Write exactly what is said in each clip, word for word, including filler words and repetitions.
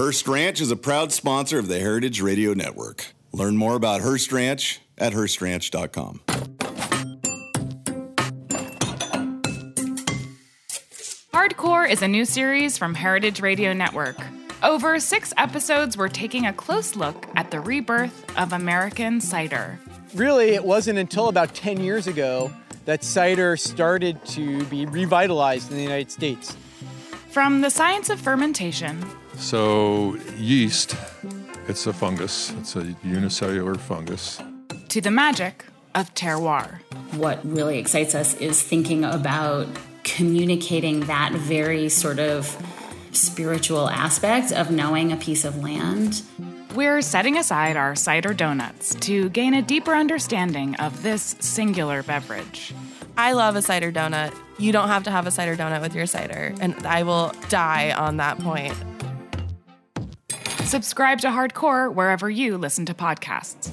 Hearst Ranch is a proud sponsor of the Heritage Radio Network. Learn more about Hearst Ranch at hearst ranch dot com. Hardcore is a new series from Heritage Radio Network. Over six episodes, we're taking a close look at the rebirth of American cider. Really, it wasn't until about ten years ago that cider started to be revitalized in the United States. From the science of fermentation. So yeast, it's a fungus. It's a unicellular fungus. To the magic of terroir. What really excites us is thinking about communicating that very sort of spiritual aspect of knowing a piece of land. We're setting aside our cider donuts to gain a deeper understanding of this singular beverage. I love a cider donut. You don't have to have a cider donut with your cider, and I will die on that point. Subscribe to Hardcore wherever you listen to podcasts.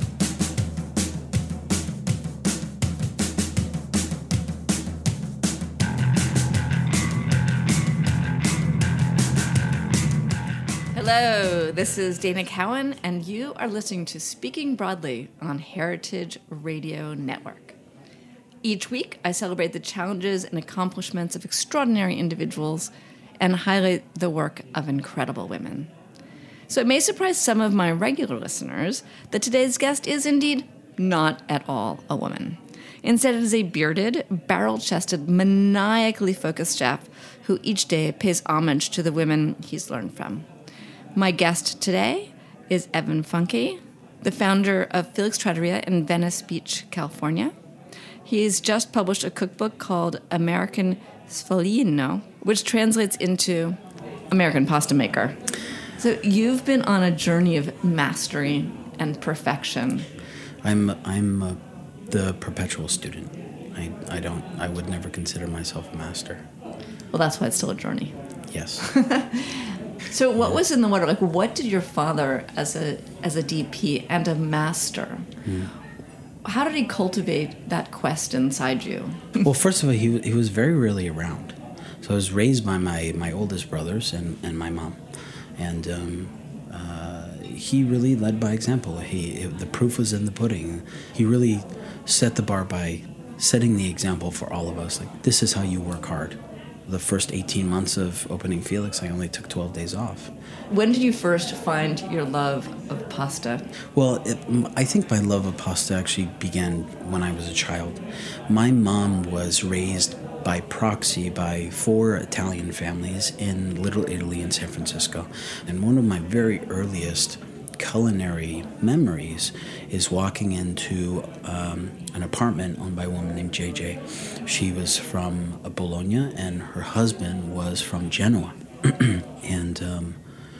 Hello, this is Dana Cowan, and you are listening to Speaking Broadly on Heritage Radio Network. Each week, I celebrate the challenges and accomplishments of extraordinary individuals and highlight the work of incredible women. So it may surprise some of my regular listeners that today's guest is indeed not at all a woman. Instead, it is a bearded, barrel-chested, maniacally focused chef who each day pays homage to the women he's learned from. My guest today is Evan Funke, the founder of Felix Trattoria in Venice Beach, California. He's just published a cookbook called American Sfogliino, which translates into American Pasta Maker. So you've been on a journey of mastery and perfection. I'm I'm uh, the perpetual student. I I don't I would never consider myself a master. Well, that's why it's still a journey. Yes. So what was in the water? Like, what did your father, as a as a D P and a master, mm. how did he cultivate that quest inside you? Well, first of all, he he was very rarely around. So I was raised by my, my oldest brothers and, and my mom. And um, uh, he really led by example. He it, the proof was in the pudding. He really set the bar by setting the example for all of us. Like, this is how you work hard. The first eighteen months of opening Felix, I only took twelve days off. When did you first find your love of pasta? Well, it, I think my love of pasta actually began when I was a child. My mom was raised by proxy by four Italian families in Little Italy in San Francisco. And one of my very earliest culinary memories is walking into um, an apartment owned by a woman named J J. She was from Bologna, and her husband was from Genoa. and um,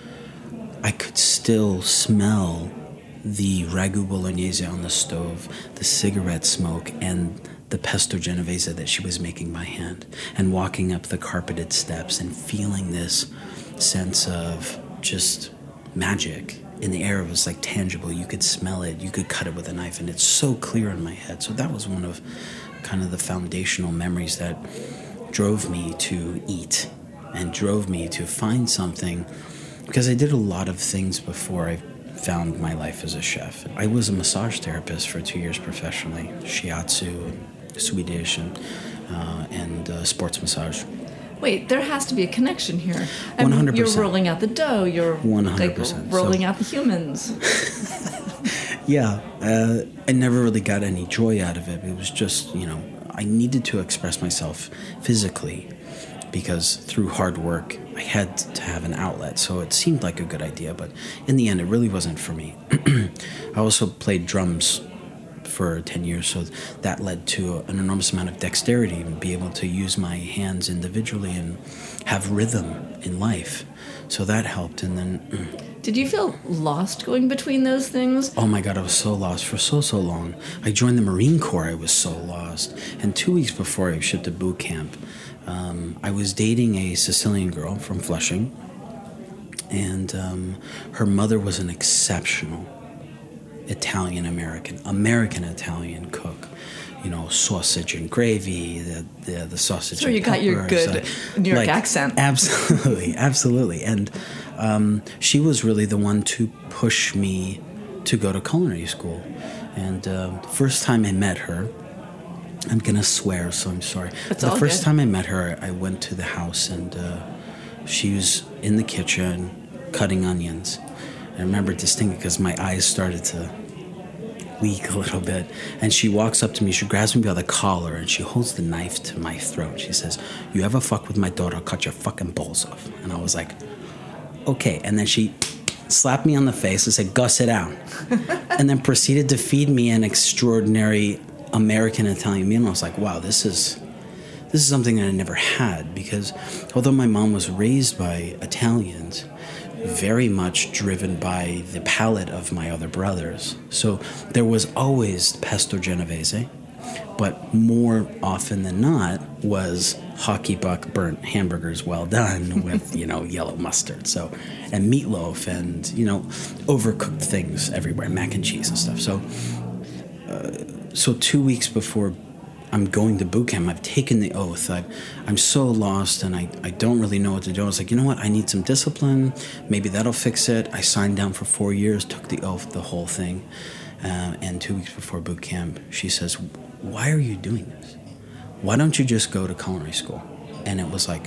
I could still smell the ragu bolognese on the stove, the cigarette smoke, and the pesto genovese that she was making by hand, and walking up the carpeted steps and feeling this sense of just magic in the air. It was like tangible. You could smell it. You could cut it with a knife, and it's so clear in my head. So that was one of kind of the foundational memories that drove me to eat and drove me to find something, because I did a lot of things before I found my life as a chef. I was a massage therapist for two years professionally, shiatsu, and Swedish, and, uh, and uh, sports massage. Wait, there has to be a connection here. I one hundred percent. Mean, you're rolling out the dough. You're one hundred percent. Like rolling so, out the humans. yeah, uh, I never really got any joy out of it. It was just, you know, I needed to express myself physically, because through hard work, I had to have an outlet. So it seemed like a good idea, but in the end, it really wasn't for me. I also played drums for ten years, so that led to an enormous amount of dexterity and be able to use my hands individually and have rhythm in life. So that helped. And then did you feel lost going between those things? Oh my God, I was so lost for so, so long. I joined the Marine Corps, I was so lost. And two weeks before I shipped to boot camp, um, I was dating a Sicilian girl from Flushing, and um, her mother was an exceptional Italian American, American Italian cook. You know, sausage and gravy, the the, the sausage. So and you got your good so, New York like, accent. Absolutely, absolutely. And um, she was really the one to push me to go to culinary school. And uh, the first time I met her, I'm gonna swear, so I'm sorry. It's the all first good. time I met her, I went to the house, and uh, she was in the kitchen cutting onions. I remember distinctly because my eyes started to weak a little bit, and she walks up to me, she grabs me by the collar, and she holds the knife to my throat. She says, "You ever fuck with my daughter, I'll cut your fucking balls off." And I was like, okay. And then she slapped me on the face and said, "Go sit down." And then proceeded to feed me an extraordinary American Italian meal. And I was like, wow, this is this is something that I never had, because although my mom was raised by Italians, very much driven by the palate of my other brothers. So there was always pesto genovese, but more often than not was hockey puck burnt hamburgers well done with, you know, yellow mustard. So, and meatloaf and, you know, overcooked things everywhere, mac and cheese and stuff. So, uh, so two weeks before I'm going to boot camp, I've taken the oath. I've, I'm so lost, and I, I don't really know what to do. I was like, you know what? I need some discipline. Maybe that'll fix it. I signed down for four years, took the oath, the whole thing. Uh, and two weeks before boot camp, she says, "Why are you doing this? Why don't you just go to culinary school?" And it was like,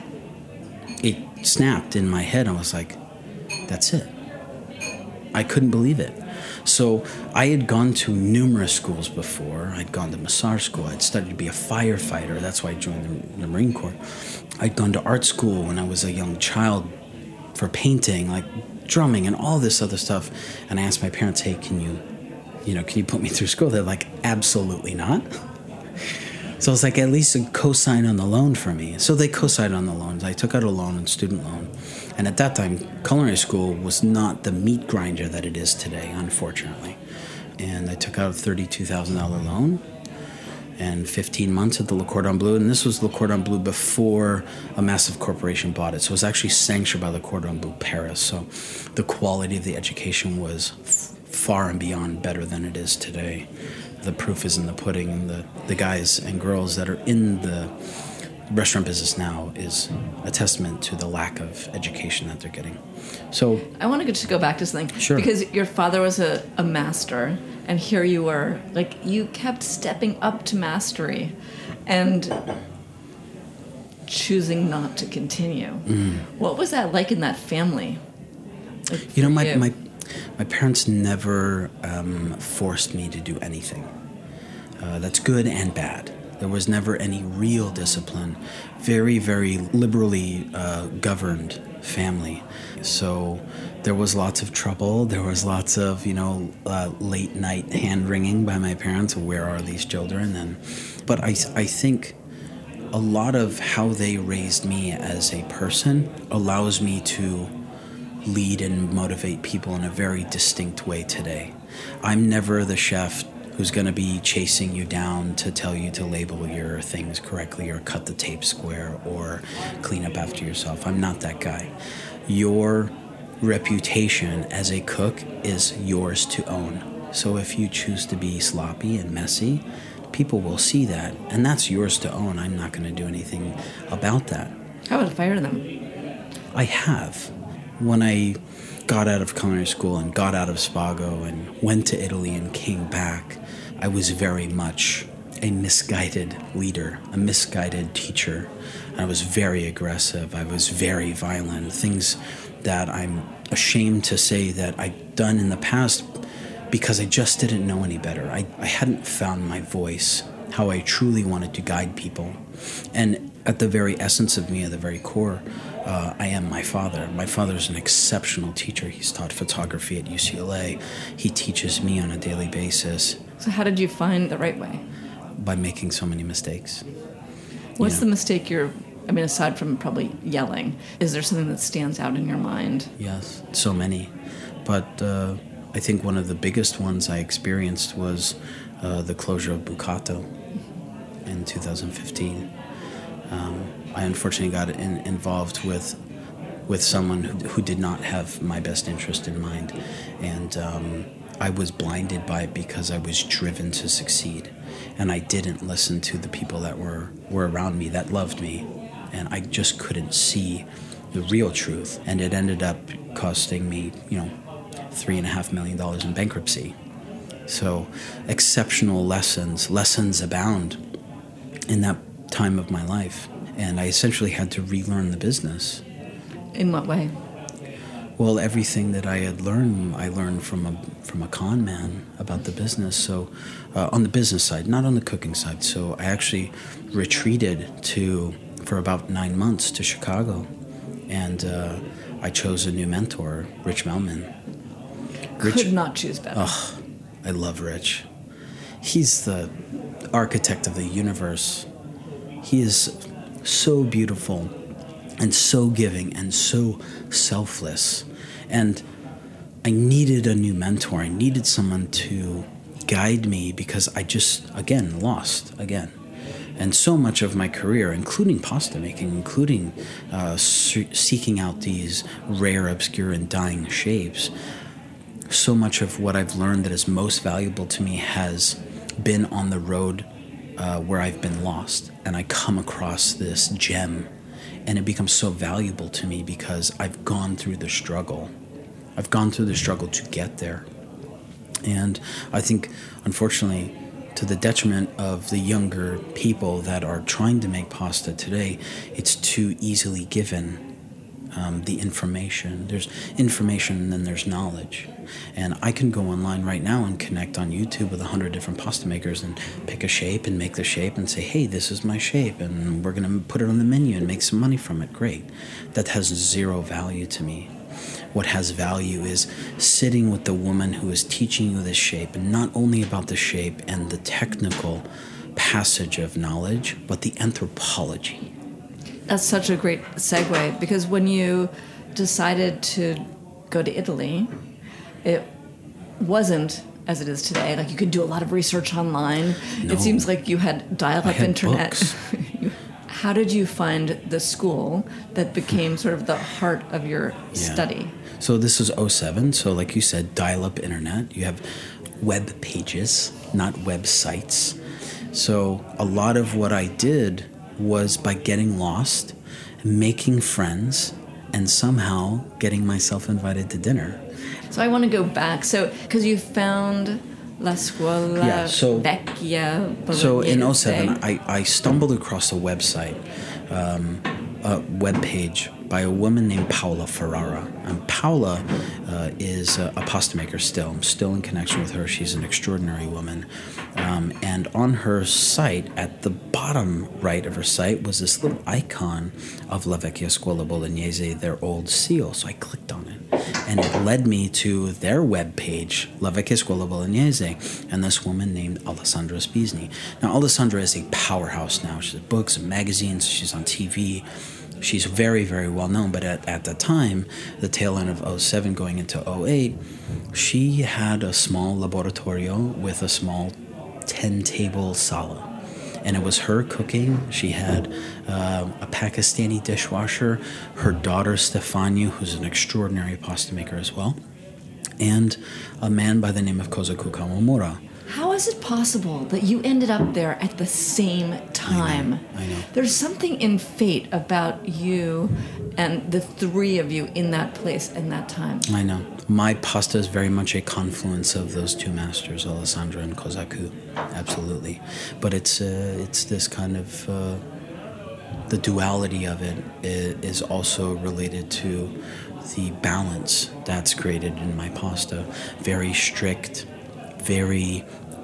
it snapped in my head. I was like, that's it. I couldn't believe it. So I had gone to numerous schools before. I'd gone to massage school. I'd studied to be a firefighter. That's why I joined the, the Marine Corps. I'd gone to art school when I was a young child for painting, like drumming and all this other stuff. And I asked my parents, "Hey, can you, you know, can you put me through school?" They're like, "Absolutely not." So I was like, at least co-sign on the loan for me. So they co-signed on the loans. I took out a loan, a student loan. And at that time, culinary school was not the meat grinder that it is today, unfortunately. And I took out a thirty-two thousand dollars loan and fifteen months at the Le Cordon Bleu. And this was Le Cordon Bleu before a massive corporation bought it. So it was actually sanctioned by Le Cordon Bleu Paris. So the quality of the education was f- far and beyond better than it is today. The proof is in the pudding, and the, the guys and girls that are in the restaurant business now is a testament to the lack of education that they're getting. So I want to just go back to something. Sure. Because your father was a, a master, and here you were, like, you kept stepping up to mastery and choosing not to continue. Mm. What was that like in that family? Like, you know, my, you? my my parents never um, forced me to do anything. Uh, that's good and bad. There was never any real discipline. Very, very liberally uh, governed family. So there was lots of trouble. There was lots of, you know, uh, late night hand wringing by my parents. Where are these children? And but I, I think a lot of how they raised me as a person allows me to lead and motivate people in a very distinct way today. I'm never the chef who's going to be chasing you down to tell you to label your things correctly or cut the tape square or clean up after yourself. I'm not that guy. Your reputation as a cook is yours to own. So if you choose to be sloppy and messy, people will see that, and that's yours to own. I'm not going to do anything about that. How about fire them? I have. When I got out of culinary school and got out of Spago and went to Italy and came back, I was very much a misguided leader, a misguided teacher. I was very aggressive. I was very violent. Things that I'm ashamed to say that I've done in the past because I just didn't know any better. I, I hadn't found my voice, how I truly wanted to guide people. And at the very essence of me, at the very core, uh, I am my father. My father's an exceptional teacher. He's taught photography at U C L A. He teaches me on a daily basis. So how did you find the right way? By making so many mistakes. What's Yeah. the mistake you're, I mean, aside from probably yelling, is there something that stands out in your mind? Yes, so many. But uh, I think one of the biggest ones I experienced was uh, the closure of Bucato in two thousand fifteen. Um, I unfortunately got in, involved with with someone who, who did not have my best interest in mind, and um, I was blinded by it because I was driven to succeed. And I didn't listen to the people that were, were around me, that loved me. And I just couldn't see the real truth. And it ended up costing me, you know, three and a half million dollars in bankruptcy. So exceptional lessons, lessons abound in that time of my life. And I essentially had to relearn the business. In what way? Well, everything that I had learned, I learned from a from a con man about the business. So, uh, on the business side, not on the cooking side. So, I actually retreated to for about nine months to Chicago, and uh, I chose a new mentor, Rich Melman. Rich, could not choose better. Oh, I love Rich. He's the architect of the universe. He is so beautiful and so giving and so selfless. And I needed a new mentor. I needed someone to guide me because I just, again, lost again. And so much of my career, including pasta making, including uh, seeking out these rare, obscure, and dying shapes, so much of what I've learned that is most valuable to me has been on the road uh, where I've been lost. And I come across this gem, and it becomes so valuable to me because I've gone through the struggle. I've gone through the struggle to get there. And I think, unfortunately, to the detriment of the younger people that are trying to make pasta today, it's too easily given. Um, the information. There's information and then there's knowledge. And I can go online right now and connect on YouTube with a hundred different pasta makers and pick a shape and make the shape and say, hey, this is my shape and we're going to put it on the menu and make some money from it. Great. That has zero value to me. What has value is sitting with the woman who is teaching you this shape, and not only about the shape and the technical passage of knowledge, but the anthropology. That's such a great segue, because when you decided to go to Italy, it wasn't as it is today. Like, you could do a lot of research online. No. It seems like you had dial-up internet. How did you find the school that became sort of the heart of your yeah. study? So this is oh seven. So like you said, dial-up internet. You have web pages, not websites. So a lot of what I did was by getting lost, making friends, and somehow getting myself invited to dinner. So I want to go back. So, because you found La Scuola yeah, so, Vecchia Bolognese. So in oh seven, I, I stumbled across a website, um, a web page by a woman named Paola Ferrara. And Paola uh, is a, a pasta maker still. I'm still in connection with her. She's an extraordinary woman. Um, and on her site, at the bottom right of her site, was this little icon of La Vecchia Scuola Bolognese, their old seal. So I clicked on it, and it led me to their web page, La Vecchia Scuola Bolognese, and this woman named Alessandra Spisni. Now, Alessandra is a powerhouse now. She has books and magazines. She's on T V. She's very, very well known, but at, at the time, the tail end of oh seven going into oh eight, she had a small laboratorio with a small ten-table sala. And it was her cooking. She had uh, a Pakistani dishwasher, her daughter Stefania, who's an extraordinary pasta maker as well, and a man by the name of Kozaku Kawamura. How is it possible that you ended up there at the same time? I know, I know. There's something in fate about you and the three of you in that place in that time. I know. My pasta is very much a confluence of those two masters, Alessandra and Kozaku. Absolutely. But it's uh, it's this kind of... Uh, the duality of it is also related to the balance that's created in my pasta. Very strict, very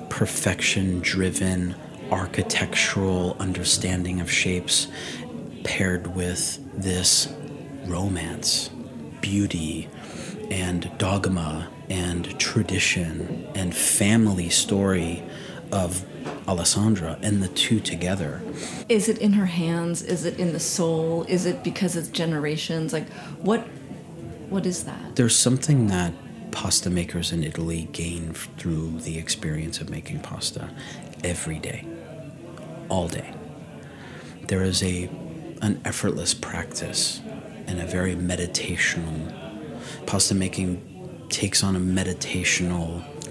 perfection-driven, architectural understanding of shapes paired with this romance, beauty, and dogma, and tradition, and family story of Alessandra, and the two together. Is it in her hands? Is it in the soul? Is it because it's generations? Like, what? What is that? There's something that pasta makers in Italy gain through the experience of making pasta every day, all day. There is a an effortless practice and a very meditational. Pasta making takes on a meditational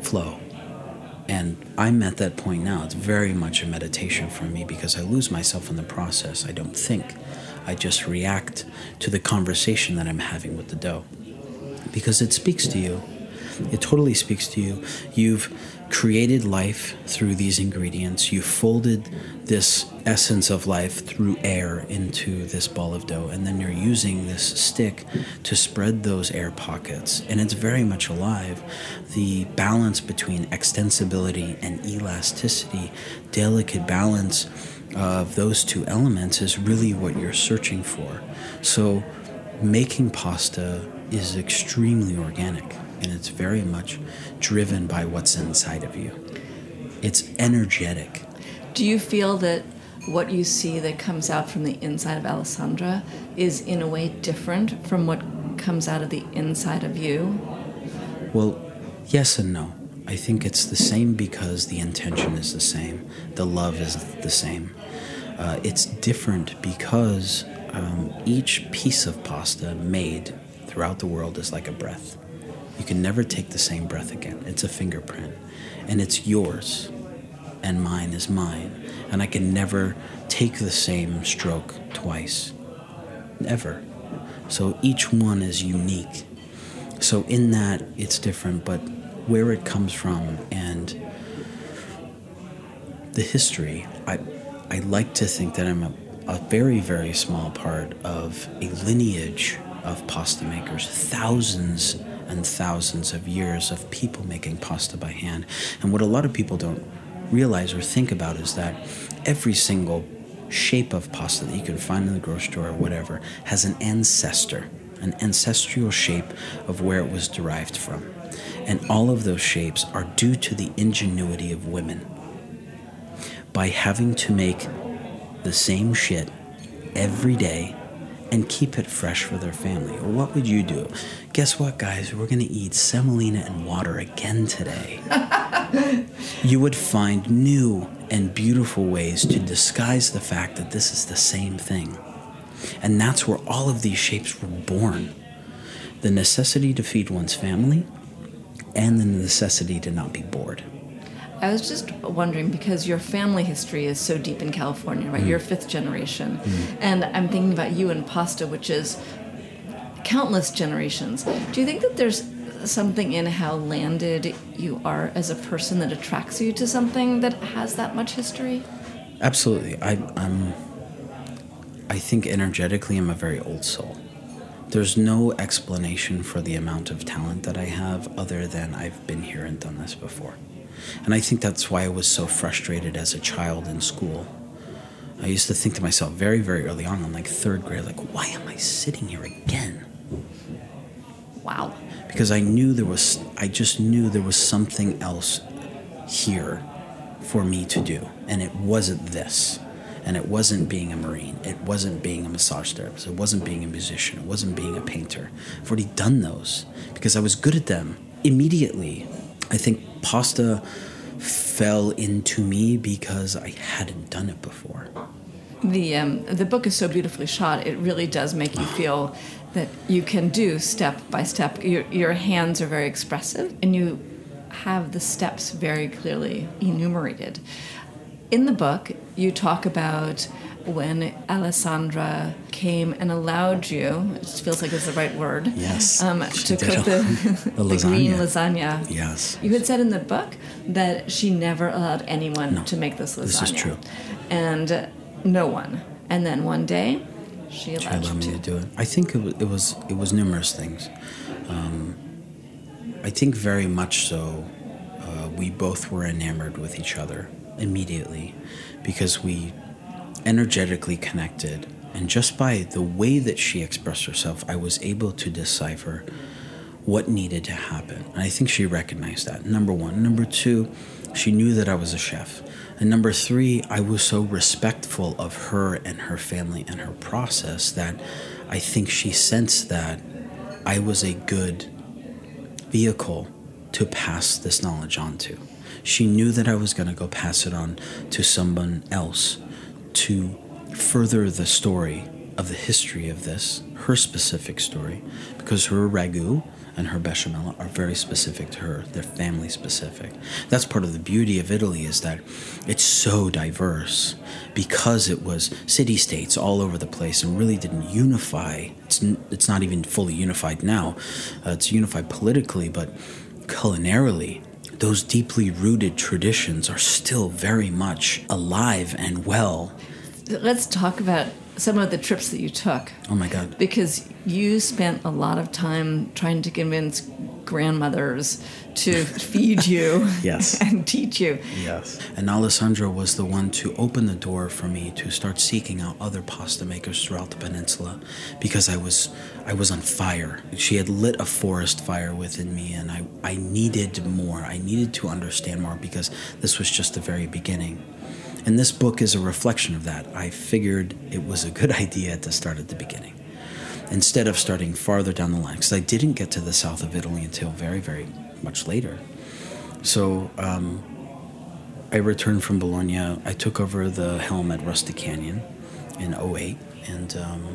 flow. And I'm at that point now. It's very much a meditation for me because I lose myself in the process. I don't think. I just react to the conversation that I'm having with the dough. Because it speaks to you. It totally speaks to you. You've created life through these ingredients. You've folded this essence of life through air into this ball of dough, and then you're using this stick to spread those air pockets. And it's very much alive. The balance between extensibility and elasticity, delicate balance of those two elements is really what you're searching for. So making pasta is extremely organic. And it's very much driven by what's inside of you. It's energetic. Do you feel that what you see that comes out from the inside of Alessandra is in a way different from what comes out of the inside of you? Well, yes and no. I think it's the same because the intention is the same. The love is the same. Uh, it's different because um, each piece of pasta made throughout the world is like a breath. You can never take the same breath again. It's a fingerprint. And it's yours. And mine is mine. And I can never take the same stroke twice. Never. So each one is unique. So in that, it's different, but where it comes from and the history, I, I like to think that I'm a, a very, very small part of a lineage of pasta makers, thousands and thousands of years of people making pasta by hand. And what a lot of people don't realize or think about is that every single shape of pasta that you can find in the grocery store or whatever has an ancestor, an ancestral shape of where it was derived from. And all of those shapes are due to the ingenuity of women. By having to make the same shit every day and keep it fresh for their family. Or what would you do? Guess what, guys? We're going to eat semolina and water again today. You would find new and beautiful ways to disguise the fact that this is the same thing. And that's where all of these shapes were born. The necessity to feed one's family and the necessity to not be bored. I was just wondering, because your family history is so deep in California, right? Mm. You're fifth generation. Mm. And I'm thinking about you and pasta, which is countless generations. Do you think that there's something in how landed you are as a person that attracts you to something that has that much history? Absolutely. I, I'm, I think energetically I'm a very old soul. There's no explanation for the amount of talent that I have other than I've been here and done this before. And I think that's why I was so frustrated as a child in school. I used to think to myself very, very early on, in like third grade, like, why am I sitting here again? Wow. Because I knew there was, I just knew there was something else here for me to do. And it wasn't this. And it wasn't being a Marine. It wasn't being a massage therapist. It wasn't being a musician. It wasn't being a painter. I've already done those because I was good at them immediately. I think pasta fell into me because I hadn't done it before. The um, the book is so beautifully shot. It really does make you feel that you can do step by step. Your, your hands are very expressive, and you have the steps very clearly enumerated. In the book, you talk about when Alessandra came and allowed you, it feels like it's the right word, yes, um, to cook the, the, the green lasagna. Yes. You had said in the book that she never allowed anyone no, to make this lasagna. This is true. And uh, no one. And then one day, she allowed, she allowed you me to. to do it. I think it was, it was, it was numerous things. Um, I think very much so, uh, we both were enamored with each other immediately because we energetically connected, and just by the way that she expressed herself, I was able to decipher what needed to happen. And I think she recognized that, number one. Number two, she knew that I was a chef. And number three, I was so respectful of her and her family and her process that I think she sensed that I was a good vehicle to pass this knowledge on to. She knew that I was going to go pass it on to someone else to further the story of the history of this, her specific story, because her ragu, and her bechamel are very specific to her. They're family specific. That's part of the beauty of Italy, is that it's so diverse because it was city-states all over the place and really didn't unify. It's, it's not even fully unified now. Uh, it's unified politically, but culinarily, those deeply rooted traditions are still very much alive and well. Let's talk about some of the trips that you took. Oh my God. Because you spent a lot of time trying to convince grandmothers to feed you yes. and teach you. Yes. And Alessandra was the one to open the door for me to start seeking out other pasta makers throughout the peninsula, because I was I was on fire. She had lit a forest fire within me, and I, I needed more. I needed to understand more, because this was just the very beginning. And this book is a reflection of that. I figured it was a good idea to start at the beginning, instead of starting farther down the line, because I didn't get to the south of Italy until very, very much later. So um, I returned from Bologna. I took over the helm at Rusty Canyon in oh eight, and um,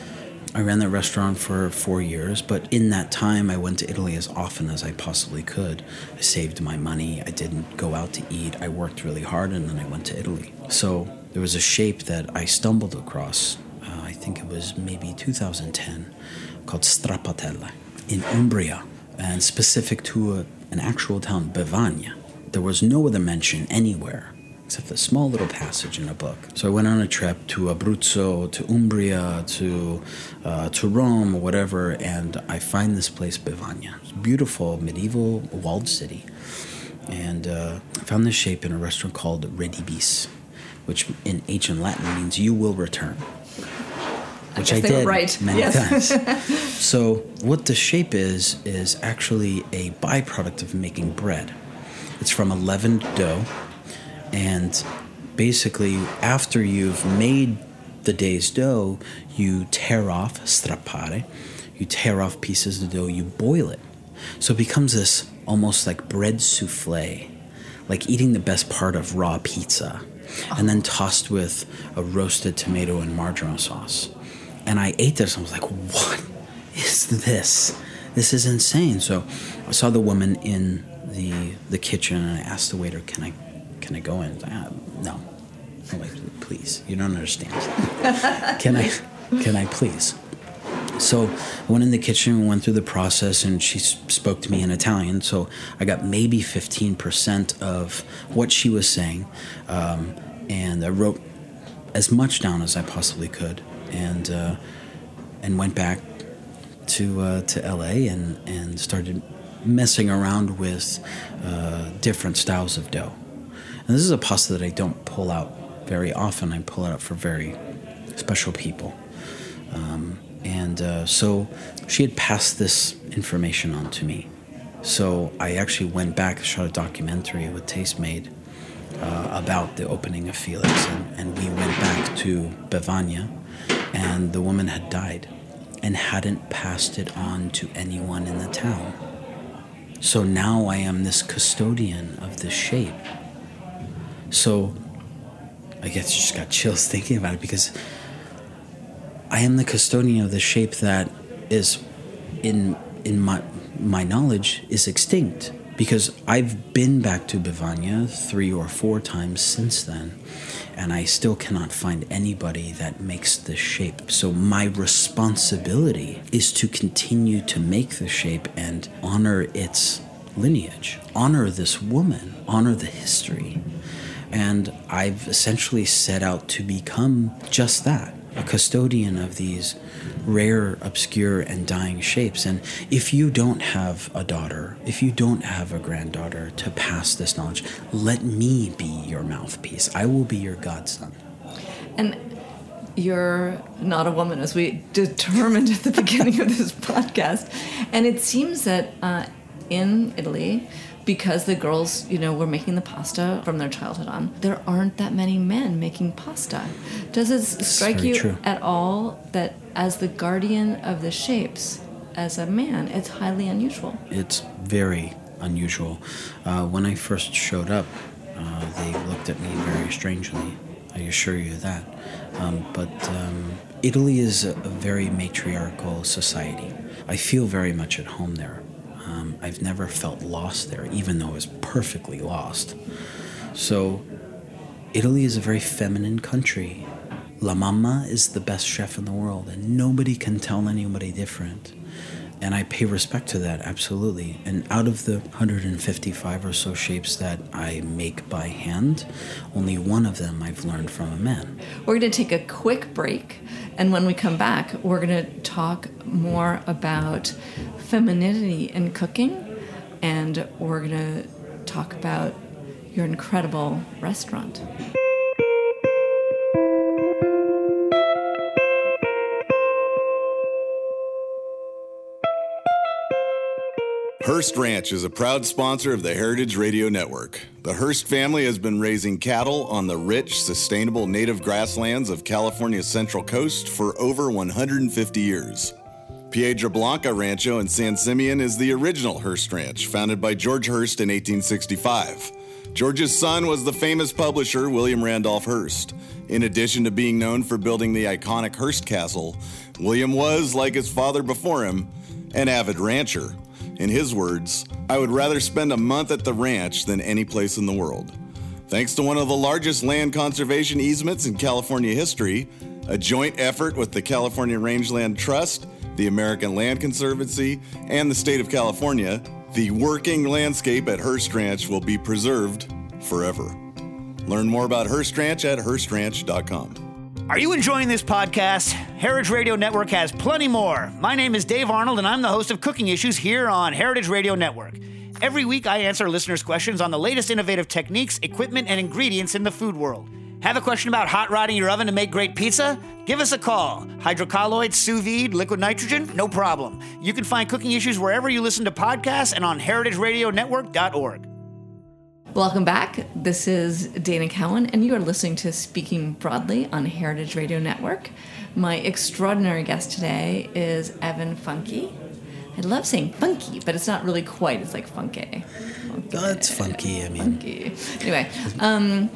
I ran that restaurant for four years. But in that time, I went to Italy as often as I possibly could. I saved my money. I didn't go out to eat. I worked really hard, and then I went to Italy. So there was a shape that I stumbled across. Uh, I think it was maybe two thousand ten, called Strappatella in Umbria, and specific to a, an actual town, Bevagna. There was no other mention anywhere except a small little passage in a book. So I went on a trip to Abruzzo, to Umbria, to uh, to Rome, or whatever, and I find this place, Bevagna. It's a beautiful medieval walled city. And uh, I found this shape in a restaurant called Redibis, which in ancient Latin means you will return. Which I, I did right. many yes. times. So what the shape is, is actually a byproduct of making bread. It's from a leavened dough. And basically, after you've made the day's dough, you tear off, strappare, you tear off pieces of the dough, you boil it. So it becomes this almost like bread souffle, like eating the best part of raw pizza, oh. and then tossed with a roasted tomato and marjoram sauce. And I ate this and I was like, what is this? This is insane. So I saw the woman in the the kitchen, and I asked the waiter, can I can I go in? Ah, no. I'm like, please, you don't understand. can I can I please? So I went in the kitchen, went through the process, and she spoke to me in Italian. So I got maybe fifteen percent of what she was saying. Um, and I wrote as much down as I possibly could. And uh, and went back to uh, to L A and, and started messing around with uh, different styles of dough. And this is a pasta that I don't pull out very often. I pull it out for very special people. Um, and uh, so she had passed this information on to me. So I actually went back, shot a documentary with Tastemade uh, about the opening of Felix, and, and we went back to Bevagna. And the woman had died and hadn't passed it on to anyone in the town. So now I am this custodian of this shape. So I guess I just got chills thinking about it, because I am the custodian of the shape that is, in in my my knowledge, is extinct. Because I've been back to Bevagna three or four times since then, and I still cannot find anybody that makes this shape. So my responsibility is to continue to make the shape and honor its lineage, honor this woman, honor the history. And I've essentially set out to become just that, a custodian of these rare, obscure, and dying shapes. And if you don't have a daughter, if you don't have a granddaughter to pass this knowledge, let me be your mouthpiece. I will be your godson. And you're not a woman, as we determined at the beginning of this podcast. And it seems that uh, in Italy, because the girls, you know, were making the pasta from their childhood on, there aren't that many men making pasta. Does it strike you true. at all that as the guardian of the shapes, as a man, it's highly unusual? It's very unusual. Uh, when I first showed up, uh, they looked at me very strangely. I assure you that. Um, but um, Italy is a, a very matriarchal society. I feel very much at home there. Um, I've never felt lost there, even though I was perfectly lost. So Italy is a very feminine country. La Mamma is the best chef in the world, and nobody can tell anybody different. And I pay respect to that, absolutely. And out of the one hundred fifty-five or so shapes that I make by hand, only one of them I've learned from a man. We're going to take a quick break, and when we come back, we're going to talk more about femininity in cooking, and we're going to talk about your incredible restaurant. Hearst Ranch is a proud sponsor of the Heritage Radio Network. The Hearst family has been raising cattle on the rich, sustainable native grasslands of California's Central Coast for over one hundred fifty years. Piedra Blanca Rancho in San Simeon is the original Hearst Ranch, founded by George Hearst in eighteen sixty-five. George's son was the famous publisher William Randolph Hearst. In addition to being known for building the iconic Hearst Castle, William was, like his father before him, an avid rancher. In his words, "I would rather spend a month at the ranch than any place in the world." Thanks to one of the largest land conservation easements in California history, a joint effort with the California Rangeland Trust, the American Land Conservancy, and the state of California, the working landscape at Hearst Ranch will be preserved forever. Learn more about Hearst Ranch at hearst ranch dot com. Are you enjoying this podcast? Heritage Radio Network has plenty more. My name is Dave Arnold, and I'm the host of Cooking Issues here on Heritage Radio Network. Every week, I answer listeners' questions on the latest innovative techniques, equipment, and ingredients in the food world. Have a question about hot rodding your oven to make great pizza? Give us a call. Hydrocolloids, sous vide, liquid nitrogen? No problem. You can find Cooking Issues wherever you listen to podcasts and on heritage radio network dot org. Welcome back. This is Dana Cowan, and you are listening to Speaking Broadly on Heritage Radio Network. My extraordinary guest today is Evan Funke. I love saying funky, but it's not really quite. It's like funky. funky. Oh, it's funky, I mean. Funky. Anyway, um,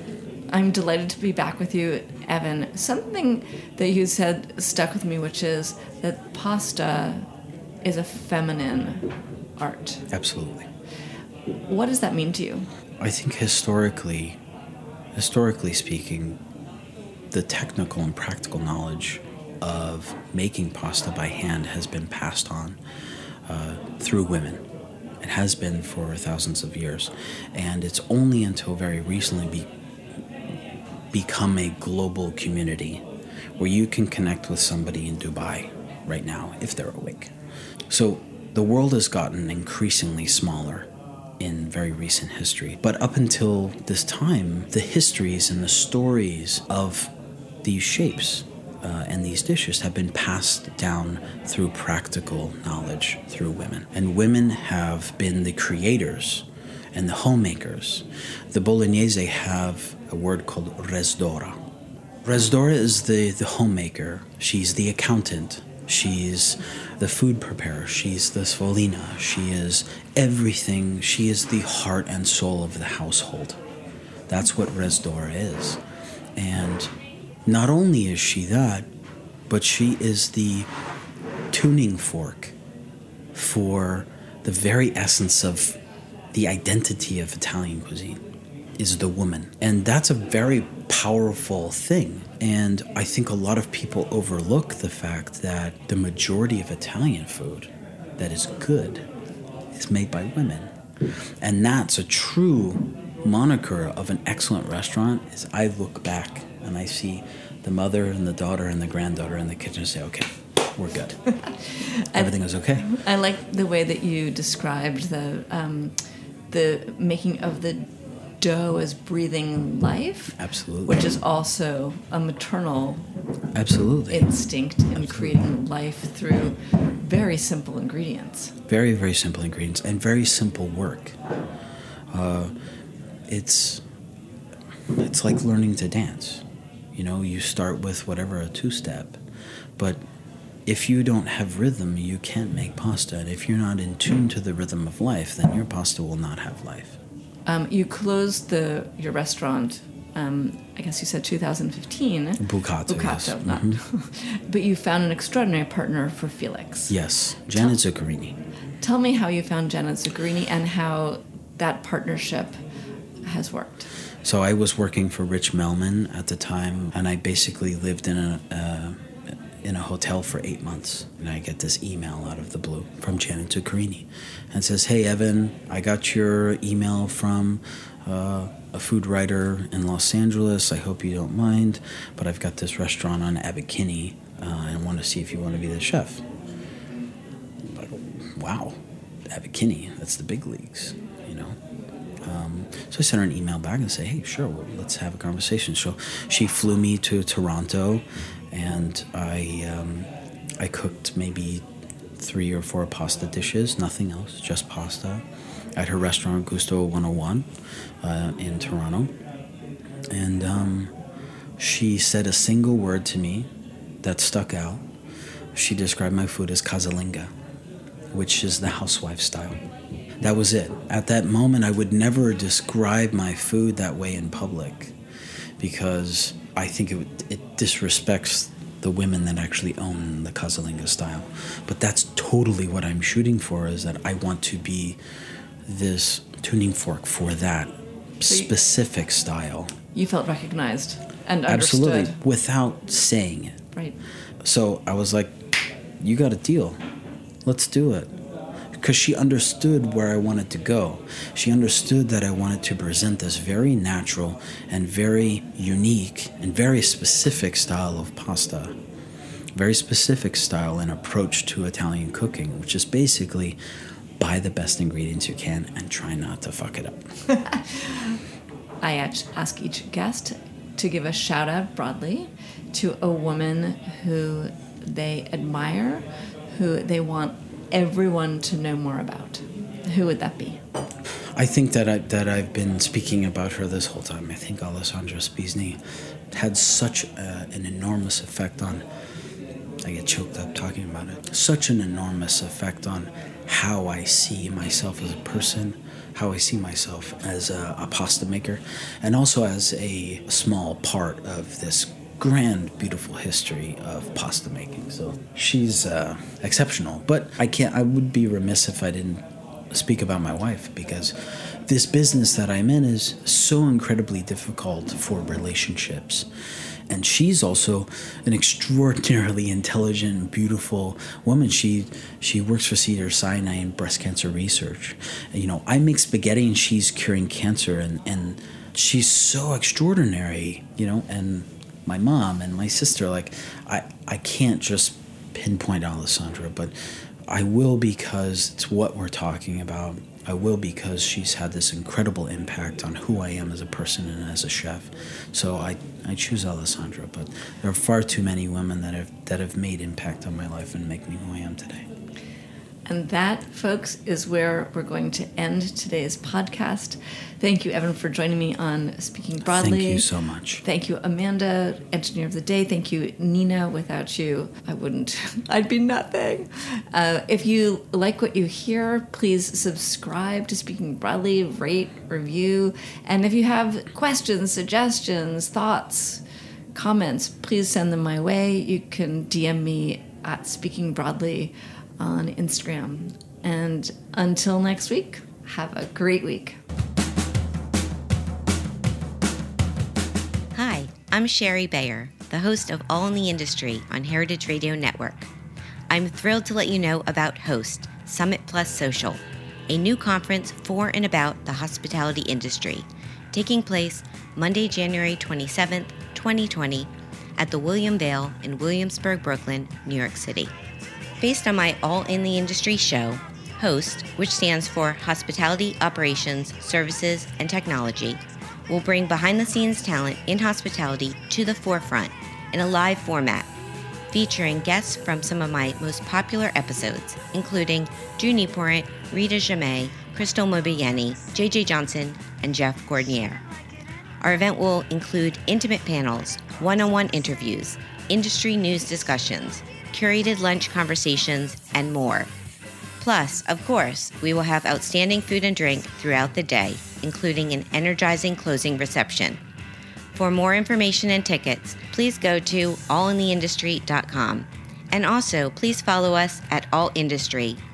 I'm delighted to be back with you, Evan. Something that you said stuck with me, which is that pasta is a feminine art. Absolutely. What does that mean to you? I think historically, historically speaking, the technical and practical knowledge of making pasta by hand has been passed on uh, through women. It has been for thousands of years. And it's only until very recently be, become a global community where you can connect with somebody in Dubai right now if they're awake. So the world has gotten increasingly smaller in very recent history. But up until this time, the histories and the stories of these shapes uh, and these dishes have been passed down through practical knowledge through women. And women have been the creators and the homemakers. The Bolognese have a word called resdora. Resdora is the, the homemaker. She's the accountant. She's the food preparer. She's the svolina. She is everything. She is the heart and soul of the household. That's what resdora is. And not only is she that, but she is the tuning fork for the very essence of the identity of Italian cuisine, is the woman. And that's a very powerful thing. And I think a lot of people overlook the fact that the majority of Italian food that is good is made by women. And that's a true moniker of an excellent restaurant. Is I look back and I see the mother and the daughter and the granddaughter in the kitchen and say, okay, we're good. Everything is okay. I like the way that you described the um, the making of the dough as breathing life. Absolutely. Which is also a maternal Absolutely. instinct in creating life through very simple ingredients. Very, very simple ingredients and very simple work. Uh, it's it's like learning to dance. You know, you start with whatever, a two-step, but if you don't have rhythm, you can't make pasta. And if you're not in tune to the rhythm of life, then your pasta will not have life. Um, you closed the your restaurant, um, I guess you said two thousand fifteen. Bucato, Bucato, yes. not. Mm-hmm. But you found an extraordinary partner for Felix. Yes, Janet Zuccarini. Tell me how you found Janet Zuccherini and how that partnership has worked. So I was working for Rich Melman at the time, and I basically lived in a uh, in a hotel for eight months. And I get this email out of the blue from Janet Zuccherini, and it says, "Hey Evan, I got your email from uh, a food writer in Los Angeles. I hope you don't mind, but I've got this restaurant on Abbot Kinney, uh, and want to see if you want to be the chef." I'm like, wow, Abbot Kinney, that's the big leagues, you know. Um, so I sent her an email back and say, "Hey, sure, well, let's have a conversation." So she flew me to Toronto, and I um, I cooked maybe three or four pasta dishes, nothing else, just pasta, at her restaurant Gusto one oh one uh, in Toronto. And um, she said a single word to me that stuck out. She described my food as casalinga, which is the housewife style. That was it. At that moment, I would never describe my food that way in public because I think it, it disrespects the women that actually own the casalinga style. But that's totally what I'm shooting for, is that I want to be this tuning fork for that so you, specific style. You felt recognized and understood. Absolutely, without saying it. Right. So I was like, you got a deal. Let's do it. Because she understood where I wanted to go. She understood that I wanted to present this very natural and very unique and very specific style of pasta. Very specific style and approach to Italian cooking, which is basically buy the best ingredients you can and try not to fuck it up. I ask each guest to give a shout out broadly to a woman who they admire, who they want everyone to know more about. Who would that be? I think that I that I've been speaking about her this whole time. I think Alessandra Spisni had such a, an enormous effect on. I get choked up talking about it. Such an enormous effect on how I see myself as a person, how I see myself as a, a pasta maker, and also as a small part of this grand, beautiful history of pasta making. So she's uh, exceptional. But I can't. I would be remiss if I didn't speak about my wife, because this business that I'm in is so incredibly difficult for relationships. And she's also an extraordinarily intelligent, beautiful woman. She she works for Cedars-Sinai in breast cancer research. And, you know, I make spaghetti and she's curing cancer, and, and she's so extraordinary, you know, and my mom and my sister, like, I, I can't just pinpoint Alessandra, but I will because it's what we're talking about. I will because she's had this incredible impact on who I am as a person and as a chef. So I, I choose Alessandra, but there are far too many women that have that have made impact on my life and make me who I am today. And that, folks, is where we're going to end today's podcast. Thank you, Evan, for joining me on Speaking Broadly. Thank you so much. Thank you, Amanda, Engineer of the Day. Thank you, Nina. Without you, I wouldn't. I'd be nothing. Uh, if you like what you hear, please subscribe to Speaking Broadly, rate, review. And if you have questions, suggestions, thoughts, comments, please send them my way. You can D M me at Speaking Broadly on Instagram. And until next week, have a great week. Hi, I'm Sherry Bayer, the host of All in the Industry on Heritage Radio Network. I'm thrilled to let you know about HOST, Summit Plus Social, a new conference for and about the hospitality industry, taking place Monday, January twenty-seventh, twenty twenty, at the William Vale in Williamsburg, Brooklyn, New York City. Based on my All in the Industry show, HOST, which stands for Hospitality Operations, Services, and Technology, will bring behind-the-scenes talent in hospitality to the forefront in a live format, featuring guests from some of my most popular episodes, including Drew Nieporent, Rita Jamay, Crystal Mobiani, J J Johnson, and Jeff Gordnier. Our event will include intimate panels, one-on-one interviews, industry news discussions, curated lunch conversations, and more. Plus, of course, we will have outstanding food and drink throughout the day, including an energizing closing reception. For more information and tickets, please go to all in the industry dot com. And also, please follow us at All Industry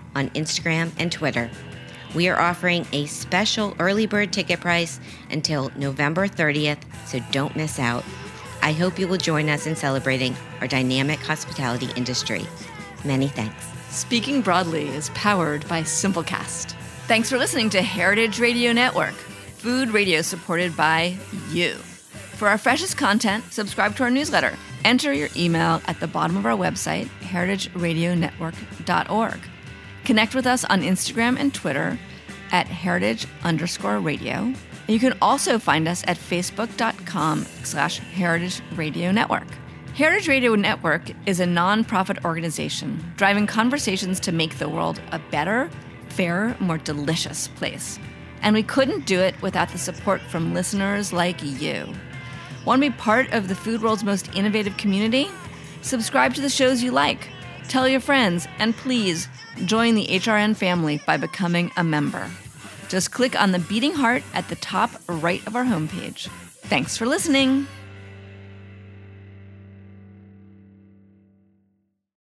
on Instagram and Twitter. We are offering a special early bird ticket price until November thirtieth, so don't miss out. I hope you will join us in celebrating our dynamic hospitality industry. Many thanks. Speaking Broadly is powered by Simplecast. Thanks for listening to Heritage Radio Network, food radio supported by you. For our freshest content, subscribe to our newsletter. Enter your email at the bottom of our website, heritage radio network dot org. Connect with us on Instagram and Twitter at heritage underscore radio. And you can also find us at facebook.com slash heritage radio network. Heritage Radio Network is a nonprofit organization driving conversations to make the world a better, fairer, more delicious place. And we couldn't do it without the support from listeners like you. Want to be part of the food world's most innovative community? Subscribe to the shows you like. Tell your friends, and please join the H R N family by becoming a member. Just click on the beating heart at the top right of our homepage. Thanks for listening.